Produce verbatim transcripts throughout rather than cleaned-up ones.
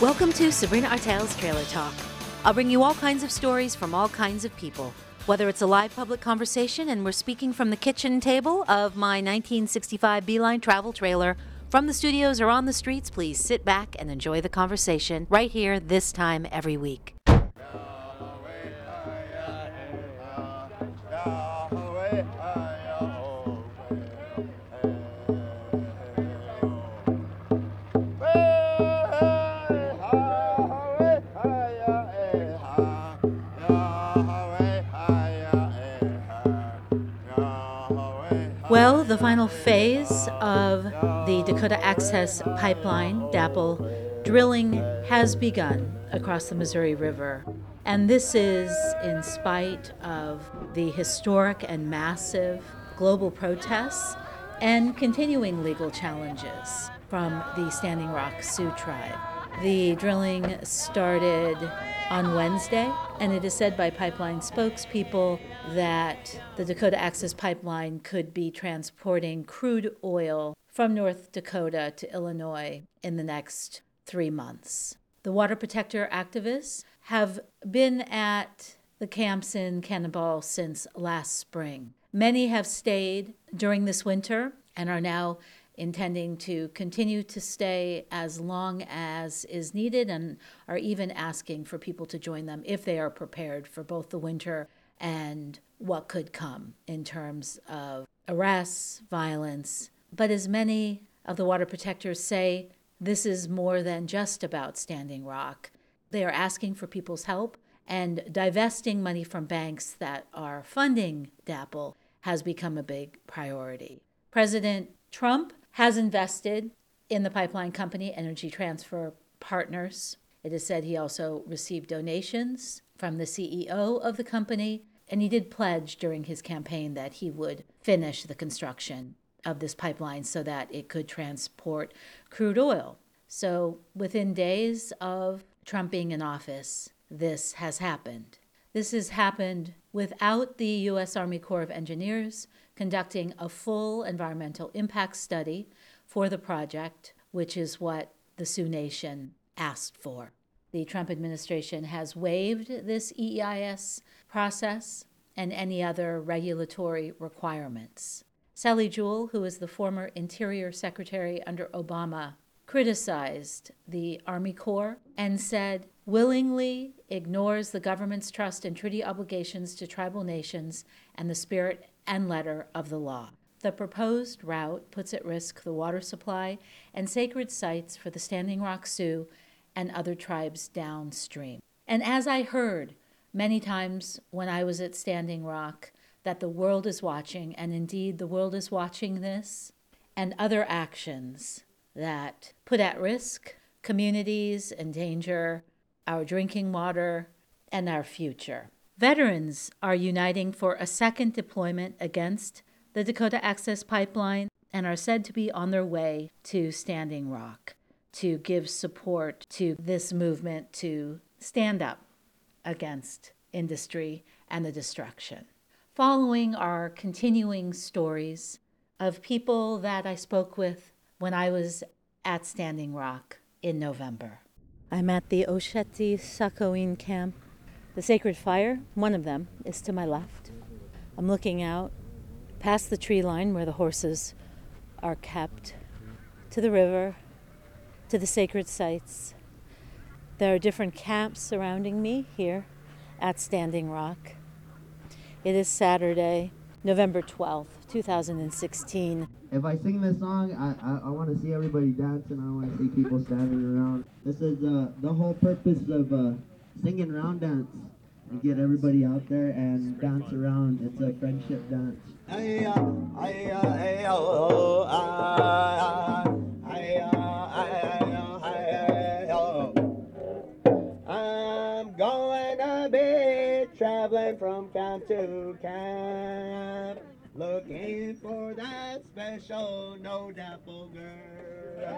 Welcome to Sabrina Artel's Trailer Talk. I'll bring you all kinds of stories from all kinds of people. Whether it's a live public conversation and we're speaking from the kitchen table of my nineteen sixty-five Beeline travel trailer, from the studios or on the streets, please sit back and enjoy the conversation right here this time every week. Well, the final phase of the Dakota Access Pipeline, DAPL, drilling has begun across the Missouri River. And this is in spite of the historic and massive global protests and continuing legal challenges from the Standing Rock Sioux tribe. The drilling started on Wednesday, and it is said by pipeline spokespeople that the Dakota Access Pipeline could be transporting crude oil from North Dakota to Illinois in the next three months. The water protector activists have been at the camps in Cannonball since last spring. Many have stayed during this winter and are now intending to continue to stay as long as is needed, and are even asking for people to join them if they are prepared for both the winter and what could come in terms of arrests, violence. But as many of the water protectors say, this is more than just about Standing Rock. They are asking for people's help, and divesting money from banks that are funding DAPL has become a big priority. President Trump has invested in the pipeline company Energy Transfer Partners. It is said he also received donations from the C E O of the company, and he did pledge during his campaign that he would finish the construction of this pipeline so that it could transport crude oil. So within days of Trump being in office, this has happened. This has happened without the U S Army Corps of Engineers conducting a full environmental impact study for the project, which is what the Sioux Nation asked for. The Trump administration has waived this E E I S process and any other regulatory requirements. Sally Jewell, who is the former Interior Secretary under Obama, criticized the Army Corps and said, willingly ignores the government's trust and treaty obligations to tribal nations and the spirit and letter of the law. The proposed route puts at risk the water supply and sacred sites for the Standing Rock Sioux and other tribes downstream. And as I heard many times when I was at Standing Rock, that the world is watching, and indeed the world is watching this, and other actions that put at risk communities, endanger our drinking water, and our future. Veterans are uniting for a second deployment against the Dakota Access Pipeline and are said to be on their way to Standing Rock to give support to this movement to stand up against industry and the destruction. Following are continuing stories of people that I spoke with when I was at Standing Rock in November. I'm at the Oceti Sakowin camp. The Sacred Fire, one of them, is to my left. I'm looking out past the tree line where the horses are kept, to the river, to the sacred sites. There are different camps surrounding me here at Standing Rock. It is Saturday, November twelfth, two thousand sixteen. If I sing this song, I, I, I want to see everybody dancing. I want to see people standing around. This is uh, the whole purpose of uh, singing round dance. You get everybody out there and dance around. It's a friendship dance. I'm going to be traveling from camp to camp, looking for that special no dapple girl.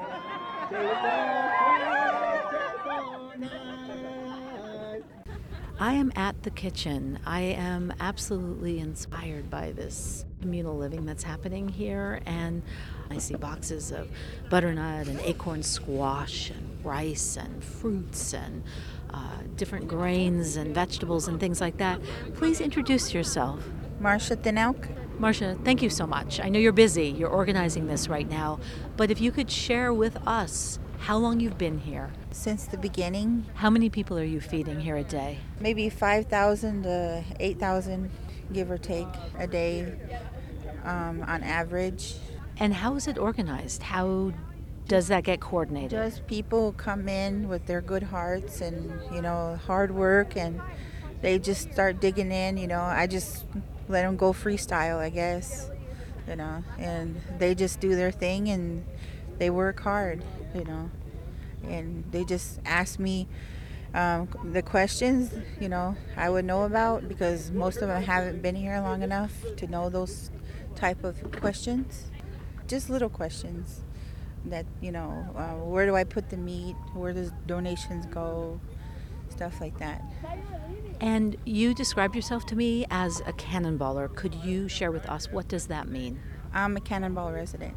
I am at the kitchen. I am absolutely inspired by this communal living that's happening here, and I see boxes of butternut and acorn squash and rice and fruits and uh, different grains and vegetables and things like that. Please introduce yourself. Marcia Thinelk. Marcia, thank you so much. I know you're busy. You're organizing this right now. But if you could share with us how long you've been here. Since the beginning. How many people are you feeding here a day? Maybe five thousand to eight thousand, give or take, a day um, on average. And how is it organized? How does that get coordinated? Just people come in with their good hearts and, you know, hard work, and they just start digging in, you know. I just let them go freestyle, I guess, you know, and they just do their thing and they work hard, you know, and they just ask me um, the questions, you know, I would know about, because most of them haven't been here long enough to know those type of questions. Just little questions that, you know, uh, where do I put the meat? Where does donations go? Stuff like that. And you described yourself to me as a cannonballer. Could you share with us, what does that mean? I'm a Cannonball resident.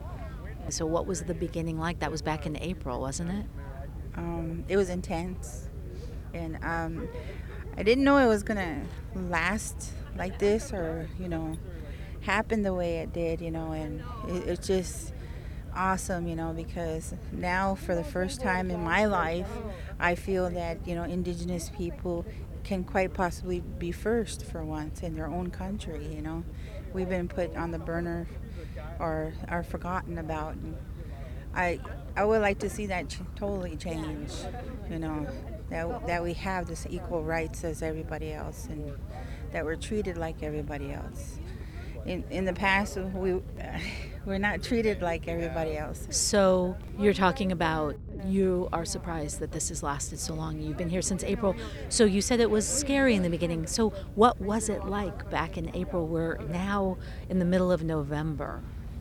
So what was the beginning like? That was back in April, wasn't it? Um, it was intense. And um, I didn't know it was going to last like this, or, you know, happen the way it did, you know. And it, it's just awesome, you know, because now for the first time in my life, I feel that, you know, Indigenous people can quite possibly be first for once in their own country, you know. We've been put on the burner or are forgotten about. And I I would like to see that ch- totally change, you know, that that we have this equal rights as everybody else, and that we're treated like everybody else. In in the past, we we're not treated like everybody else. So you're talking about, you are surprised that this has lasted so long. You've been here since April. So you said it was scary in the beginning. So what was it like back in April? We're now in the middle of November.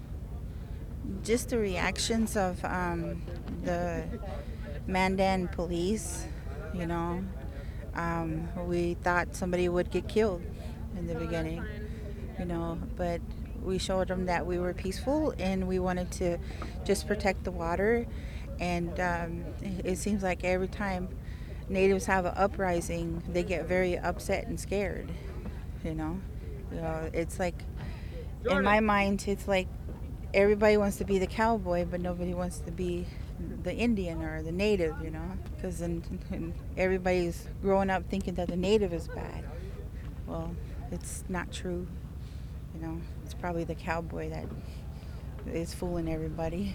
Just the reactions of um, the Mandan police, you know. Um, we thought somebody would get killed in the beginning, you know, but we showed them that we were peaceful and we wanted to just protect the water. And um, it seems like every time natives have an uprising, they get very upset and scared, you know. You know, it's like, in my mind, it's like everybody wants to be the cowboy, but nobody wants to be the Indian or the native, you know, because everybody's growing up thinking that the native is bad. Well, it's not true, you know. It's probably the cowboy that is fooling everybody.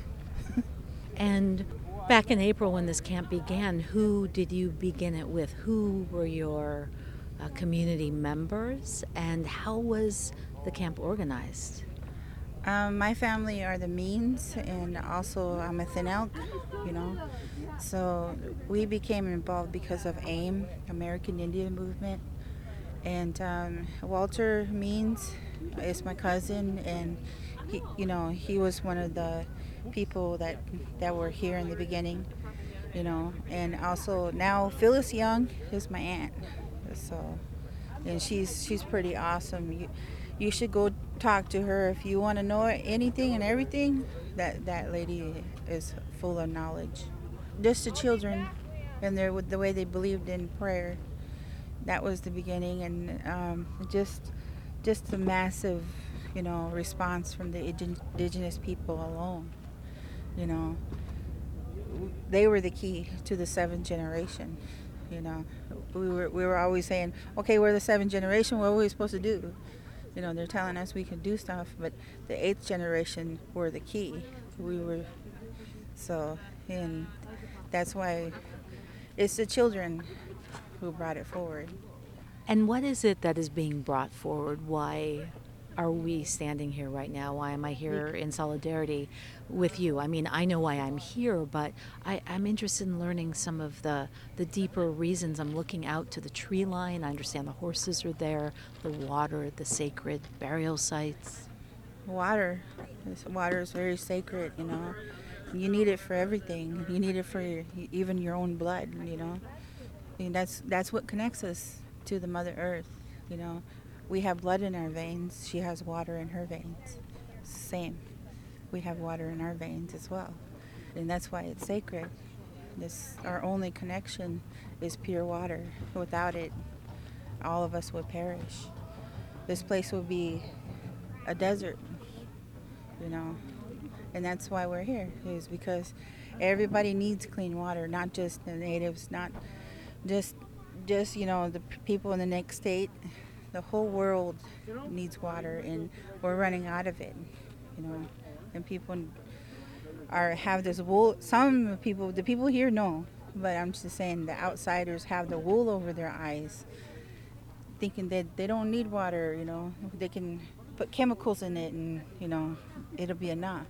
And back in April when this camp began, who did you begin it with? Who were your uh, community members, and how was the camp organized? Um, my family are the Means, and also I'm a Thinelk, you know. So we became involved because of AIM, American Indian Movement. And um, Walter Means is my cousin, and he, you know, he was one of the people that that were here in the beginning, you know. And also now Phyllis Young is my aunt, so, and she's she's pretty awesome. You, you should go talk to her if you want to know anything and everything. That that lady is full of knowledge. Just the children, and their with the way they believed in prayer. That was the beginning, and um, just just the massive, you know, response from the indigenous people alone. You know, they were the key to the seventh generation. You know, we were we were always saying, okay, we're the seventh generation. What are we supposed to do? You know, they're telling us we can do stuff, but the eighth generation were the key. We were so, and that's why it's the children who brought it forward. And what is it that is being brought forward? Why are we standing here right now? Why am I here in solidarity with you? I mean, I know why I'm here, but I, I'm interested in learning some of the, the deeper reasons. I'm looking out to the tree line. I understand the horses are there, the water, the sacred burial sites. Water. This water is very sacred, you know. You need it for everything. You need it for your, even your own blood, you know. And that's that's what connects us to the Mother Earth, you know. We have blood in our veins. She has water in her veins. Same. We have water in our veins as well. And that's why it's sacred. This our only connection is pure water. Without it, all of us would perish. This place would be a desert, you know. And that's why we're here, is because everybody needs clean water, not just the natives, not just just you know the p- people in the next state. The whole world needs water, and we're running out of it, you know. And people are have this wool. Some people, the people here know, but I'm just saying the outsiders have the wool over their eyes, thinking that they don't need water. You know, they can put chemicals in it, and you know, it'll be enough.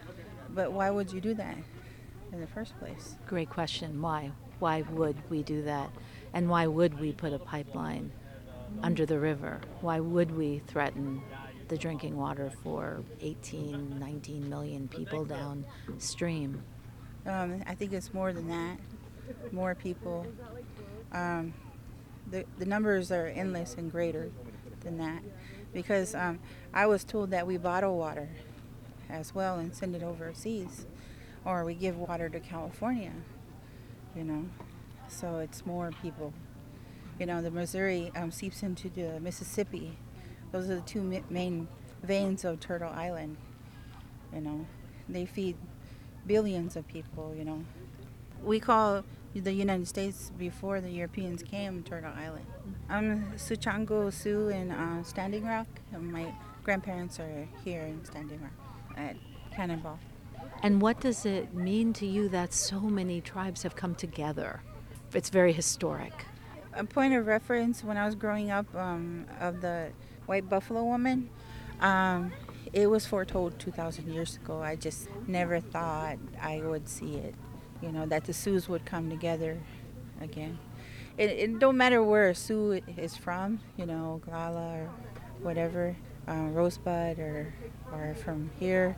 But why would you do that in the first place? Great question. Why? Why would we do that? And why would we put a pipeline under the river? Why would we threaten the drinking water for eighteen, nineteen million people downstream? Um, I think it's more than that. More people. Um, the the numbers are endless and greater than that, because um, I was told that we bottle water as well and send it overseas, or we give water to California. You know, so it's more people. You know, the Missouri um, seeps into the Mississippi. Those are the two mi- main veins of Turtle Island. You know, they feed billions of people. You know, we call the United States, before the Europeans came, Turtle Island. I'm Suchango Sioux in uh, Standing Rock, and my grandparents are here in Standing Rock at Cannonball. And what does it mean to you that so many tribes have come together? It's very historic. A point of reference, when I was growing up, um, of the White Buffalo Woman, um, it was foretold two thousand years ago. I just never thought I would see it, you know, that the Sioux would come together again. It, it don't matter where a Sioux is from, you know, Oglala or whatever, uh, Rosebud or, or from here,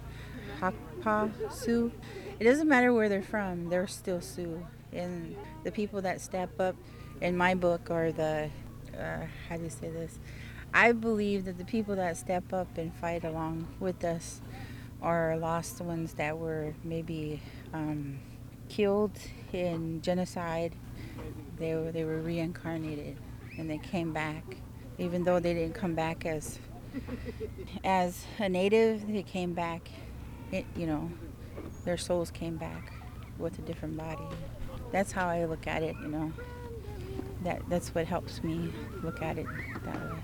Hakpa Sioux. It doesn't matter where they're from, they're still Sioux. And the people that step up in my book are the, uh, how do you say this? I believe that the people that step up and fight along with us are lost ones that were maybe um, killed in genocide. They were, they were reincarnated and they came back. Even though they didn't come back as as a native, they came back, it, you know, their souls came back with a different body. That's how I look at it, you know. That that's what helps me look at it that way.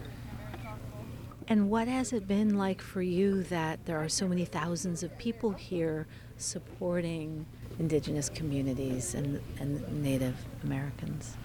And what has it been like for you that there are so many thousands of people here supporting indigenous communities and, and Native Americans?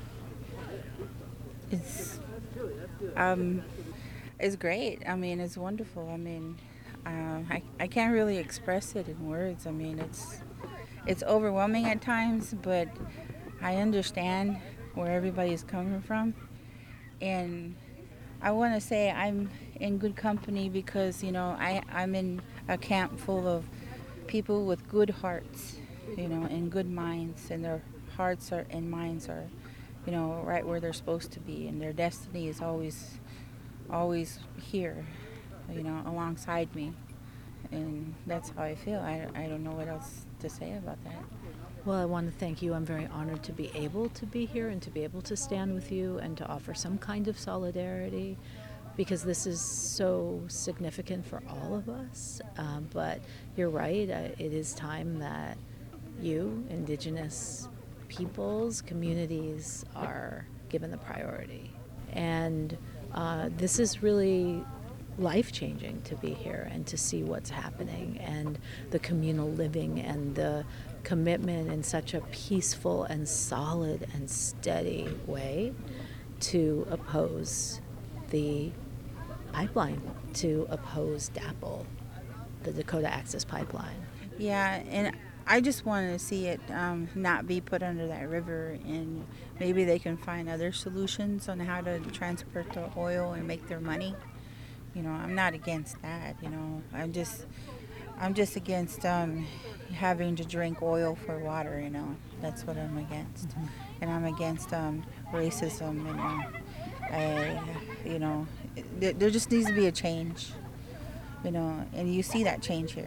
It's um, it's great. I mean, it's wonderful. I mean, uh, I I can't really express it in words. I mean, it's it's overwhelming at times, but I understand where everybody's coming from, and I want to say I'm in good company because, you know, I, I'm in a camp full of people with good hearts, you know, and good minds, and their hearts are and minds are, you know, right where they're supposed to be, and their destiny is always, always here, you know, alongside me, and that's how I feel. I, I don't know what else to say about that. Well, I want to thank you. I'm very honored to be able to be here and to be able to stand with you and to offer some kind of solidarity, because this is so significant for all of us. Um, but you're right, uh, it is time that you, indigenous peoples, communities, are given the priority. And uh, this is really life-changing to be here and to see what's happening, and the communal living and the commitment in such a peaceful and solid and steady way to oppose the pipeline, to oppose DAPL, the Dakota Access Pipeline. Yeah, and I just want to see it um, not be put under that river, and maybe they can find other solutions on how to transport the oil and make their money. You know, I'm not against that. You know, I'm just, I'm just against um, having to drink oil for water. You know, that's what I'm against, mm-hmm. And I'm against um, racism. You know, I, you know, there, there just needs to be a change. You know, and you see that change here.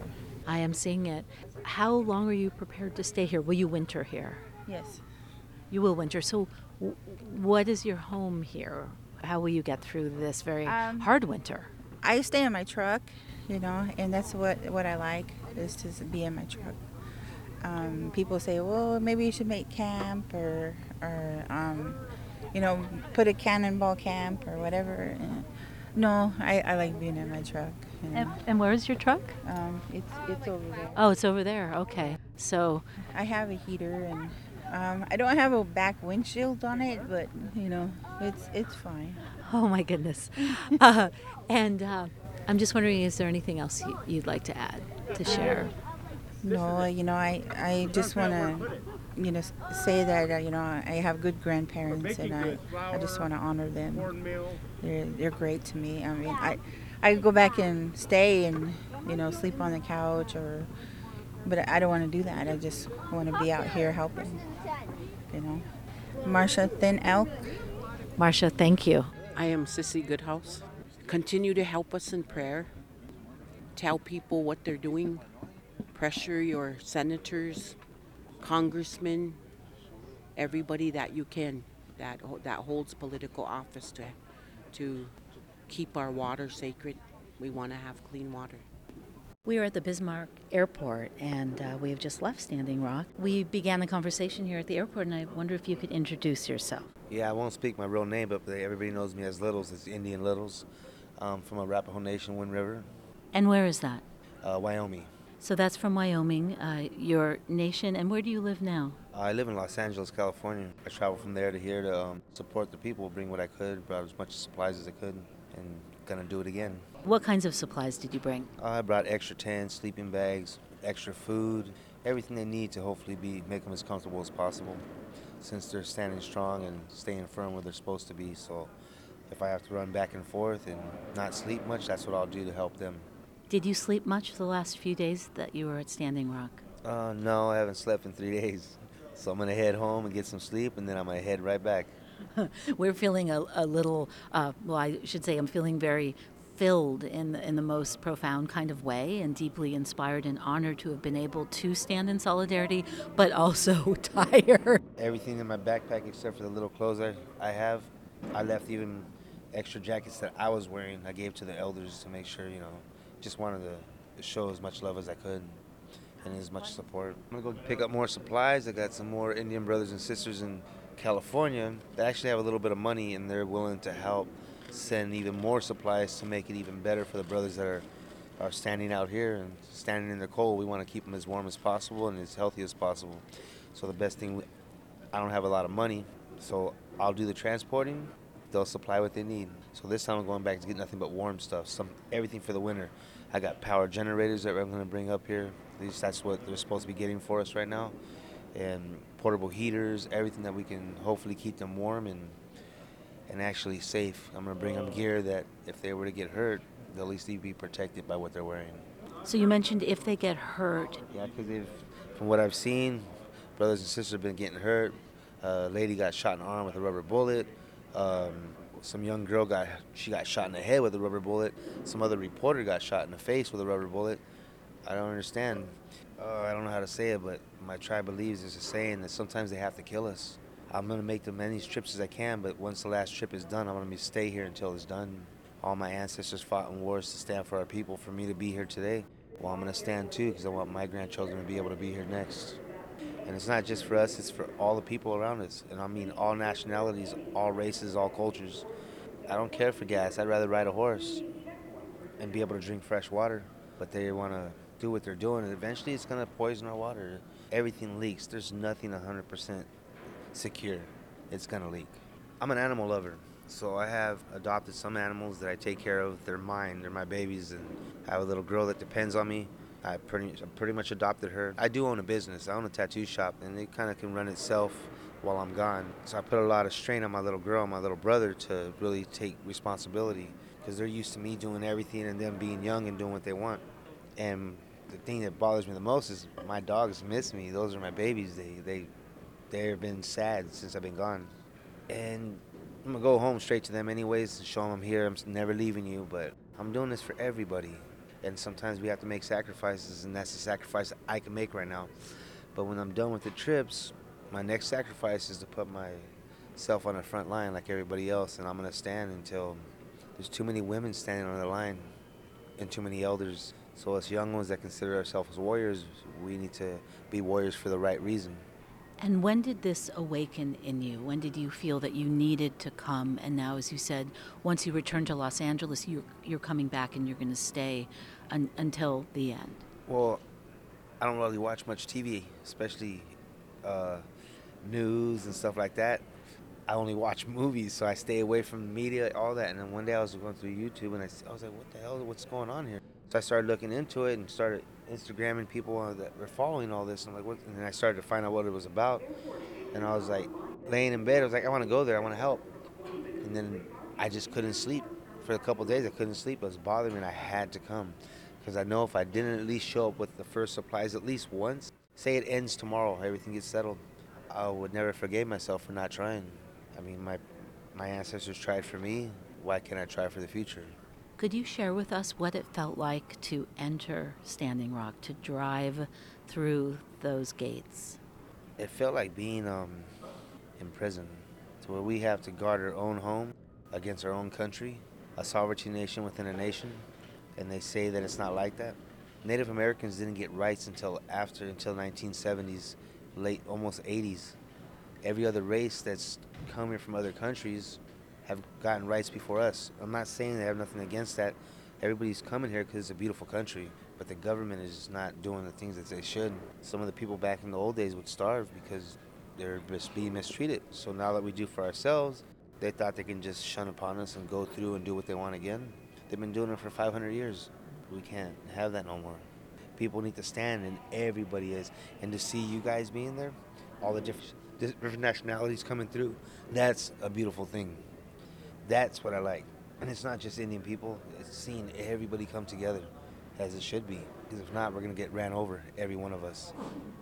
I am seeing it. How long are you prepared to stay here? Will you winter here? Yes. You will winter. So, w- what is your home here? How will you get through this very Um, hard winter? I stay in my truck, you know, and that's what, what I like is to be in my truck. Um, people say, well, maybe you should make camp or, or um, you know, put a cannonball camp or whatever. And no, I, I like being in my truck. You know. And, and where is your truck? Um, it's it's over there. Oh, it's over there. Okay. So, I have a heater and um, I don't have a back windshield on it, but you know, it's it's fine. oh my goodness. uh, and uh, I'm just wondering, is there anything else you, you'd like to add, to share? No, you know, I I just want to, you know, say that uh, you know I have good grandparents and I I just want to honor them. They're they're great to me. I mean, I I could go back and stay and you know sleep on the couch or, but I don't want to do that. I just want to be out here helping. You know, Marsha Thin Elk. Marcia, thank you. I am Sissy Goodhouse. Continue to help us in prayer. Tell people what they're doing. Pressure your senators, congressmen, everybody that you can that that holds political office to to keep our water sacred. We want to have clean water. We are at the Bismarck Airport, and uh, we have just left Standing Rock. We began the conversation here at the airport, and I wonder if you could introduce yourself. Yeah, I won't speak my real name, but they, everybody knows me as Littles. It's Indian Littles um, from Arapaho Nation, Wind River, And where is that? uh, Wyoming. So that's from Wyoming, uh, your nation, and where do you live now? I live in Los Angeles, California. I traveled from there to here to um, support the people, bring what I could, brought as much supplies as I could, and gonna do it again. What kinds of supplies did you bring? I brought extra tents, sleeping bags, extra food, everything they need to hopefully be make them as comfortable as possible, since they're standing strong and staying firm where they're supposed to be. So if I have to run back and forth and not sleep much, that's what I'll do to help them. Did you sleep much the last few days that you were at Standing Rock? Uh, no, I haven't slept in three days. So I'm gonna head home and get some sleep, and then I'm gonna head right back. We're feeling a, a little, uh, well, I should say I'm feeling very filled in the, in the most profound kind of way and deeply inspired and honored to have been able to stand in solidarity, but also tired. Everything in my backpack except for the little clothes I, I have, I left even extra jackets that I was wearing. I gave to the elders to make sure, you know, just wanted to show as much love as I could and as much support. I'm gonna go pick up more supplies. I got some more Indian brothers and sisters in California that actually have a little bit of money and they're willing to help send even more supplies to make it even better for the brothers that are, are standing out here and standing in the cold. We want to keep them as warm as possible and as healthy as possible. So the best thing, we, I don't have a lot of money, so I'll do the transporting. They'll supply what they need. So this time I'm going back to get nothing but warm stuff, some everything for the winter. I got power generators that I'm going to bring up here. At least that's what they're supposed to be getting for us right now. And portable heaters, everything that we can hopefully keep them warm and and actually safe. I'm going to bring them gear that if they were to get hurt, they'll at least be protected by what they're wearing. So you mentioned if they get hurt. Yeah, because from what I've seen, brothers and sisters have been getting hurt. A lady got shot in the arm with a rubber bullet. Um, some young girl got she got shot in the head with a rubber bullet. Some other reporter got shot in the face with a rubber bullet. I don't understand. Uh, I don't know how to say it, but my tribe believes there's a saying that sometimes they have to kill us. I'm going to make the many trips as I can, but once the last trip is done, I'm going to stay here until it's done. All my ancestors fought in wars to stand for our people. For me to be here today, well, I'm going to stand too because I want my grandchildren to be able to be here next. And it's not just for us, it's for all the people around us. And I mean all nationalities, all races, all cultures. I don't care for gas. I'd rather ride a horse and be able to drink fresh water. But they want to do what they're doing, and eventually it's going to poison our water. Everything leaks. There's nothing one hundred percent secure. It's going to leak. I'm an animal lover, so I have adopted some animals that I take care of. They're mine. They're my babies, and I have a little girl that depends on me. I pretty, I pretty much adopted her. I do own a business. I own a tattoo shop, and it kind of can run itself while I'm gone. So I put a lot of strain on my little girl, my little brother, to really take responsibility because they're used to me doing everything and them being young and doing what they want. And the thing that bothers me the most is my dogs miss me. Those are my babies. They, they, they've been sad since I've been gone. And I'm going to go home straight to them anyways and show them I'm here. I'm never leaving you, but I'm doing this for everybody. And sometimes we have to make sacrifices, and that's the sacrifice I can make right now. But when I'm done with the trips, my next sacrifice is to put myself on the front line like everybody else, and I'm going to stand until there's too many women standing on the line and too many elders. So us young ones that consider ourselves as warriors, we need to be warriors for the right reason. And when did this awaken in you? When did you feel that you needed to come? And now, as you said, once you return to Los Angeles, you're, you're coming back and you're going to stay un- until the end. Well, I don't really watch much T V, especially uh, news and stuff like that. I only watch movies, so I stay away from the media, all that. And then one day I was going through YouTube, and I, I was like, what the hell, what's going on here? So I started looking into it and started Instagramming people that were following all this. And I'm like, what? And then I started to find out what it was about. And I was like, laying in bed, I was like, I want to go there, I want to help. And then I just couldn't sleep. For a couple of days, I couldn't sleep. It was bothering me, and I had to come. Because I know if I didn't at least show up with the first supplies at least once, say it ends tomorrow, everything gets settled, I would never forgive myself for not trying. I mean, my my ancestors tried for me. Why can't I try for the future? Could you share with us what it felt like to enter Standing Rock, to drive through those gates? It felt like being um, in prison, to where we have to guard our own home against our own country, a sovereignty nation within a nation, and they say that it's not like that. Native Americans didn't get rights until after, until nineteen seventies, late, almost eighties. Every other race that's come here from other countries have gotten rights before us. I'm not saying they have nothing against that. Everybody's coming here because it's a beautiful country, but the government is just not doing the things that they should. Some of the people back in the old days would starve because they're just being mistreated. So now that we do for ourselves, they thought they can just shun upon us and go through and do what they want again. They've been doing it for five hundred years. We can't have that no more. People need to stand, and everybody is. And to see you guys being there, all the different, different nationalities coming through, that's a beautiful thing. That's what I like. And it's not just Indian people. It's seeing everybody come together as it should be. Because if not, we're going to get ran over, every one of us.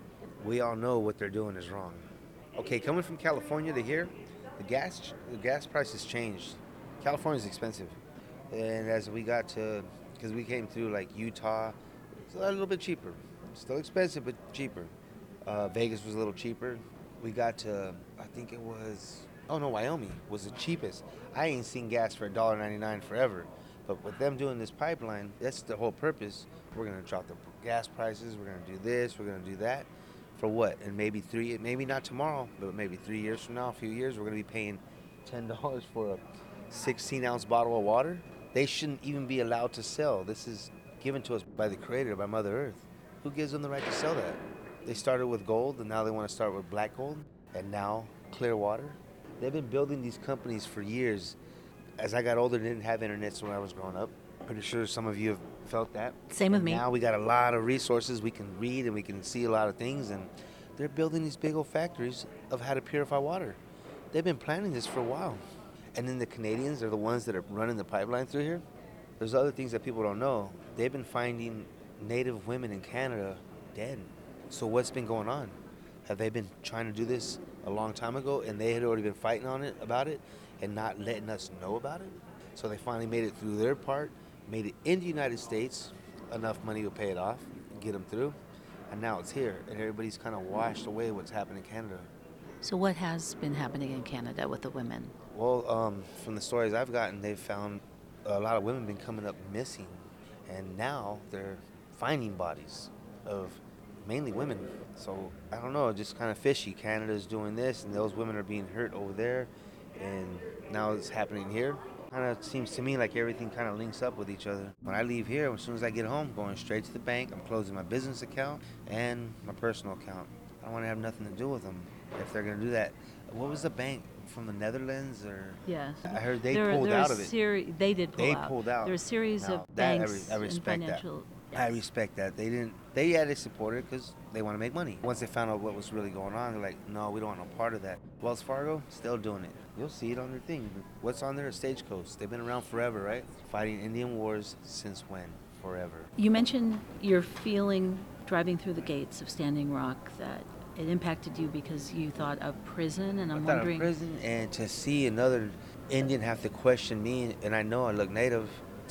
We all know what they're doing is wrong. Okay, coming from California to here, the gas the gas prices changed. California's expensive. And as we got to, because we came through like Utah, it's a little bit cheaper. Still expensive, but cheaper. Uh, Vegas was a little cheaper. We got to, I think it was, oh no, Wyoming was the cheapest. I ain't seen gas for one dollar ninety-nine forever. But with them doing this pipeline, that's the whole purpose. We're going to drop the gas prices. We're going to do this. We're going to do that. For what? And maybe three, maybe not tomorrow, but maybe three years from now, a few years, we're going to be paying ten dollars for a sixteen ounce bottle of water. They shouldn't even be allowed to sell. This is given to us by the Creator, by Mother Earth. Who gives them the right to sell that? They started with gold, and now they want to start with black gold, and now clear water. They've been building these companies for years. As I got older, they didn't have internet when I was growing up. Pretty sure some of you have felt that. Same with and me. Now we got a lot of resources. We can read and we can see a lot of things, and they're building these big old factories of how to purify water. They've been planning this for a while. And then the Canadians are the ones that are running the pipeline through here. There's other things that people don't know. They've been finding Native women in Canada dead. So what's been going on? Have they been trying to do this a long time ago, and they had already been fighting on it about it and not letting us know about it? So they finally made it through their part, made it in the United States, enough money to pay it off, get them through, and now it's here, and everybody's kind of washed away what's happened in Canada. So what has been happening in Canada with the women? Well, um, from the stories I've gotten, they've found a lot of women been coming up missing, and now they're finding bodies of mainly women. So I don't know, just kind of fishy. Canada's doing this, and those women are being hurt over there, and now it's happening here. Kind of seems to me like everything kind of links up with each other. When I leave here, as soon as I get home, going straight to the bank, I'm closing my business account and my personal account. I don't want to have nothing to do with them if they're going to do that. What was the bank from the Netherlands, or? Yes. I heard they there, pulled there out a of it. Seri- they did pull They out. pulled out. There are a series Now, of that I banks re- I respect and that. financial. I yes. respect that. They didn't. They yeah, they supported it because they want to make money. Once they found out what was really going on, they're like, no, we don't want no part of that. Wells Fargo still doing it. You'll see it on their thing. What's on there? Stagecoach. They've been around forever, right? Fighting Indian wars since when? Forever. You mentioned your feeling driving through the gates of Standing Rock that it impacted you because you thought of prison, and I'm I thought wondering. of prison, and to see another Indian have to question me, and I know I look Native,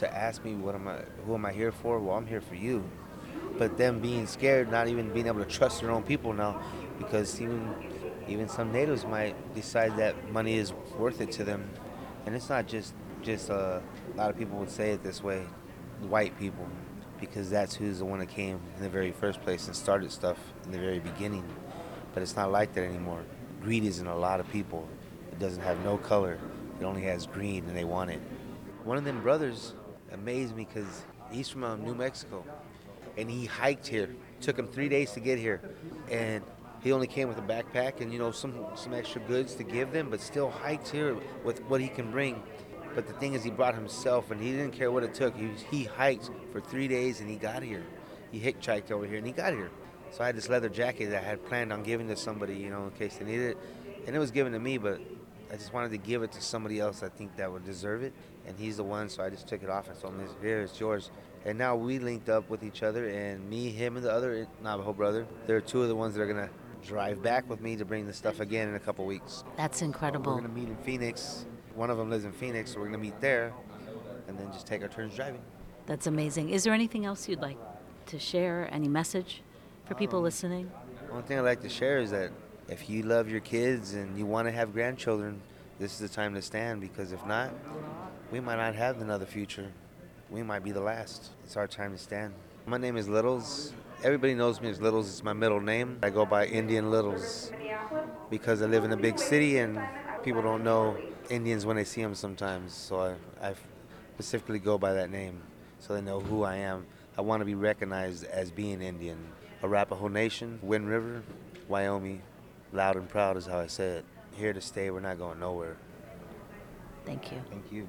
to ask me what am I, who am I here for? Well, I'm here for you. But them being scared, not even being able to trust their own people now, because even even some natives might decide that money is worth it to them, and it's not just just uh, a lot of people would say it this way, white people, because that's who's the one that came in the very first place and started stuff in the very beginning. But it's not like that anymore. Greed is in a lot of people. It doesn't have no color. It only has green, and they want it. One of them brothers amazed me because he's from uh, New Mexico, and he hiked here. Took him three days to get here, and he only came with a backpack and, you know, some some extra goods to give them, but still hiked here with what he can bring. But the thing is, he brought himself, and he didn't care what it took. He he hiked for three days, and he got here. He hitchhiked over here, and he got here. So I had this leather jacket that I had planned on giving to somebody, you know, in case they needed it, and it was given to me, but I just wanted to give it to somebody else I think that would deserve it, and he's the one, so I just took it off and told him, here, it's yours. And now we linked up with each other, and me, him, and the other Navajo brother, they're two of the ones that are going to drive back with me to bring the stuff again in a couple weeks. That's incredible. We're going to meet in Phoenix. One of them lives in Phoenix, so we're going to meet there, and then just take our turns driving. That's amazing. Is there anything else you'd like to share, any message for people um, listening? One thing I'd like to share is that if you love your kids and you want to have grandchildren, this is the time to stand, because if not, we might not have another future. We might be the last. It's our time to stand. My name is Littles. Everybody knows me as Littles. It's my middle name. I go by Indian Littles because I live in a big city and people don't know Indians when they see them sometimes. So I, I specifically go by that name so they know who I am. I want to be recognized as being Indian. Arapaho Nation, Wind River, Wyoming, loud and proud is how I say it. Here to stay, we're not going nowhere. Thank you. Thank you.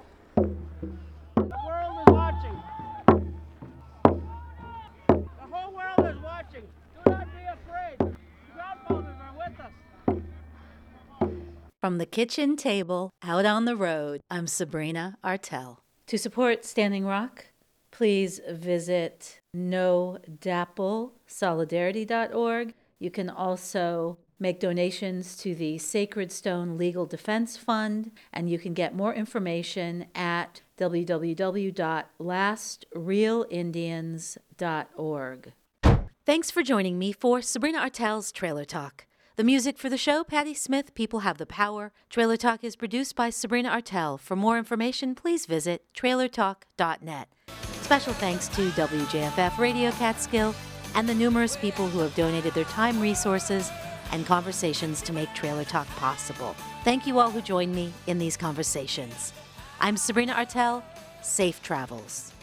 The world is watching. The whole world is watching. Do not be afraid. Grandfathers are with us. From the kitchen table out on the road, I'm Sabrina Artel. To support Standing Rock, please visit no dapple solidarity dot org. You can also make donations to the Sacred Stone Legal Defense Fund, and you can get more information at w w w dot last real indians dot org. Thanks for joining me for Sabrina Artel's Trailer Talk. The music for the show, Patti Smith, People Have the Power. Trailer Talk is produced by Sabrina Artel. For more information, please visit trailer talk dot net. Special thanks to W J F F Radio Catskill and the numerous people who have donated their time, resources, and conversations to make Trailer Talk possible. Thank you all who joined me in these conversations. I'm Sabrina Artel. Safe travels.